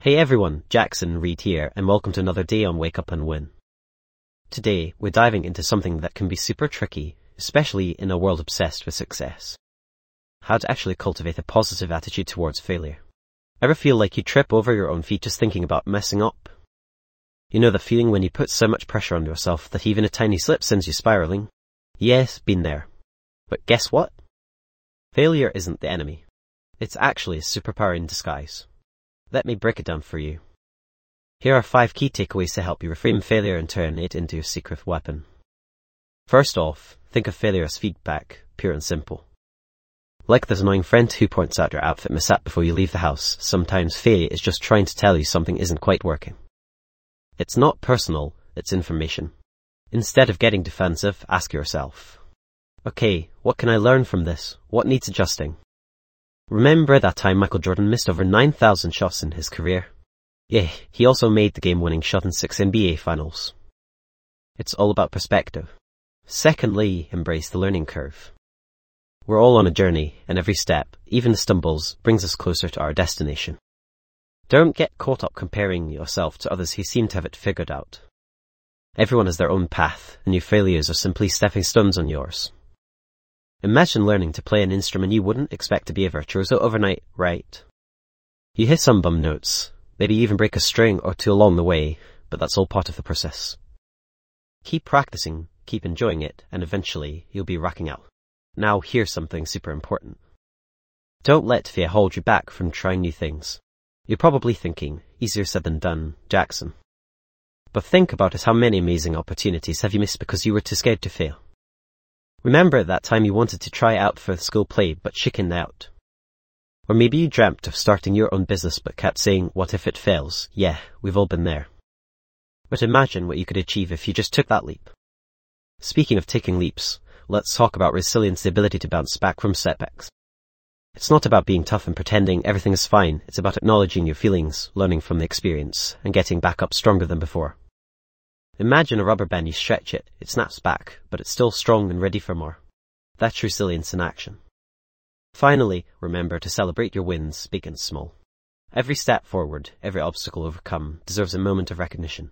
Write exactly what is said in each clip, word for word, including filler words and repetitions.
Hey everyone, Jackson Reed here, and welcome to another day on Wake Up and Win. Today, we're diving into something that can be super tricky, especially in a world obsessed with success. How to actually cultivate a positive attitude towards failure. Ever feel like you trip over your own feet just thinking about messing up? You know the feeling when you put so much pressure on yourself that even a tiny slip sends you spiraling? Yes, been there. But guess what? Failure isn't the enemy. It's actually a superpower in disguise. Let me break it down for you. Here are five key takeaways to help you reframe failure and turn it into your secret weapon. First off, think of failure as feedback, pure and simple. Like that annoying friend who points out your outfit mishap before you leave the house, sometimes failure is just trying to tell you something isn't quite working. It's not personal, it's information. Instead of getting defensive, ask yourself, okay, what can I learn from this? What needs adjusting? Remember that time Michael Jordan missed over nine thousand shots in his career? Yeah, he also made the game-winning shot in six N B A finals. It's all about perspective. Secondly, embrace the learning curve. We're all on a journey, and every step, even the stumbles, brings us closer to our destination. Don't get caught up comparing yourself to others who seem to have it figured out. Everyone has their own path, and your failures are simply stepping stones on yours. Imagine learning to play an instrument you wouldn't expect to be a virtuoso overnight, right? You hit some bum notes, maybe even break a string or two along the way, but that's all part of the process. Keep practicing, keep enjoying it, and eventually you'll be rocking out. Now here's something super important. Don't let fear hold you back from trying new things. You're probably thinking, easier said than done, Jackson. But think about it, how many amazing opportunities have you missed because you were too scared to fail? Remember that time you wanted to try out for the school play but chickened out? Or maybe you dreamt of starting your own business but kept saying, what if it fails? Yeah, we've all been there. But imagine what you could achieve if you just took that leap. Speaking of taking leaps, let's talk about resilience, the ability to bounce back from setbacks. It's not about being tough and pretending everything is fine. It's about acknowledging your feelings, learning from the experience, and getting back up stronger than before. Imagine a rubber band, you stretch it, it snaps back, but it's still strong and ready for more. That's resilience in action. Finally, remember to celebrate your wins, big and small. Every step forward, every obstacle overcome, deserves a moment of recognition.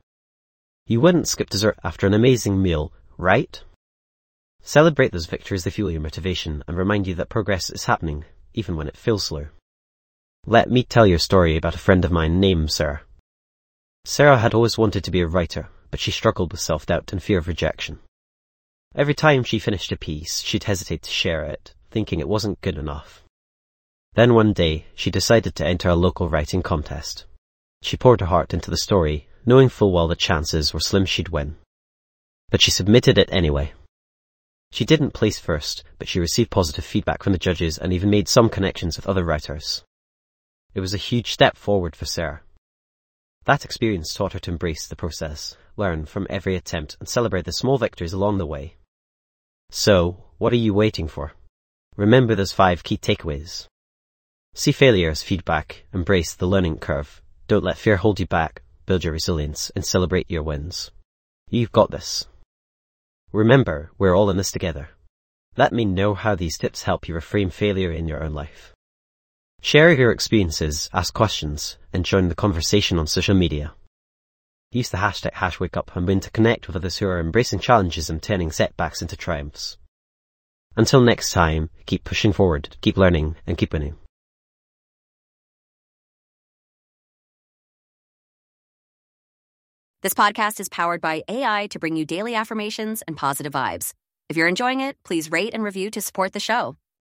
You wouldn't skip dessert after an amazing meal, right? Celebrate those victories, they fuel your motivation and remind you that progress is happening, even when it feels slow. Let me tell you a story about a friend of mine named Sarah. Sarah had always wanted to be a writer, but she struggled with self-doubt and fear of rejection. Every time she finished a piece, she'd hesitate to share it, thinking it wasn't good enough. Then one day, she decided to enter a local writing contest. She poured her heart into the story, knowing full well the chances were slim she'd win. But she submitted it anyway. She didn't place first, but she received positive feedback from the judges and even made some connections with other writers. It was a huge step forward for Sarah. That experience taught her to embrace the process, learn from every attempt, and celebrate the small victories along the way. So, what are you waiting for? Remember those five key takeaways. See failure as feedback, embrace the learning curve, don't let fear hold you back, build your resilience, and celebrate your wins. You've got this. Remember, we're all in this together. Let me know how these tips help you reframe failure in your own life. Share your experiences, ask questions, and join the conversation on social media. Use the hashtag HashWakeUpAndWin to connect with others who are embracing challenges and turning setbacks into triumphs. Until next time, keep pushing forward, keep learning, and keep winning. This podcast is powered by A I to bring you daily affirmations and positive vibes. If you're enjoying it, please rate and review to support the show.